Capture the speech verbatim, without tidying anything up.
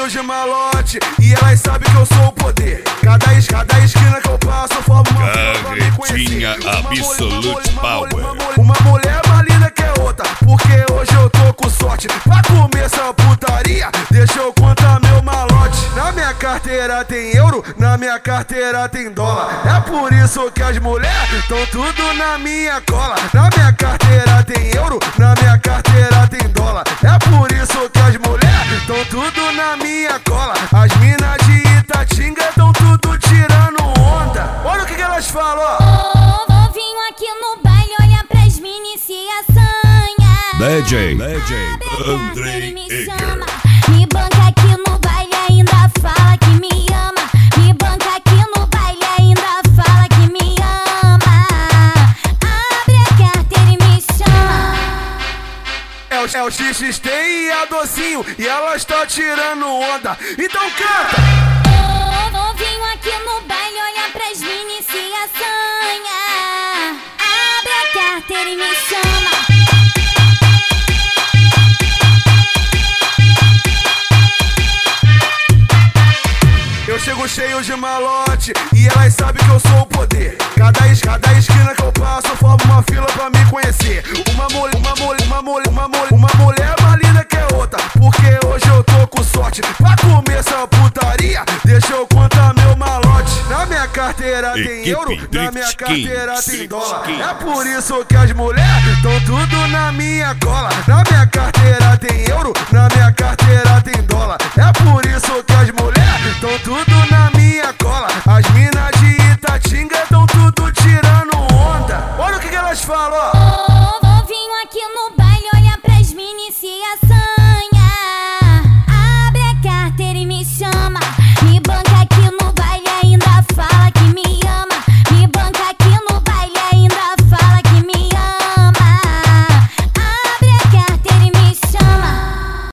cheio de malote e elas sabem que eu sou o poder. Cada, cada esquina que eu passo, eu formo uma fila pra me conhecer. Absolute Power. Uma mulher mais linda que a outra, porque hoje eu tô com sorte. Pra comer essa putaria, deixa eu contar meu malote. Na minha carteira tem euro, na minha carteira tem dólar. É por isso que as mulheres tão tudo na minha cola. Na minha carteira tem euro, na minha carteira tem dólar. É por isso que as mulheres tão tudo na minha cola. As minas de Itatinga tão tudo tirando onda. Olha o que, que elas falam, ó. Oh, novinho aqui no baile, olha pras mini se assanha. D J, D J Andrei me chama. Me banca aqui no baile, ainda fala que me ama. Me banca aqui no baile, ainda fala que me ama. Abre a carteira e me chama. É o, é o X X T e a Docinho, e elas tá tirando onda. Então canta! Oh, novinho aqui no baile, olha pras mini se assanha. Abre a carteira e me chama. Eu chego cheio de malote e elas sabem que eu sou o poder. Cada, cada esquina que eu passo, eu formo uma fila pra me conhecer. Uma mulher, uma mulher, uma mulher, uma mulher, uma mulher mais linda que a outra, porque hoje eu tô com sorte. Pra comer essa putaria, deixa eu contar meu malote. Na minha carteira tem euro, na minha carteira tem dólar. É por isso que as mulheres tão tudo na minha cola. Na minha carteira tem euro, na minha carteira tem dólar. É por isso que as mulheres tão tudo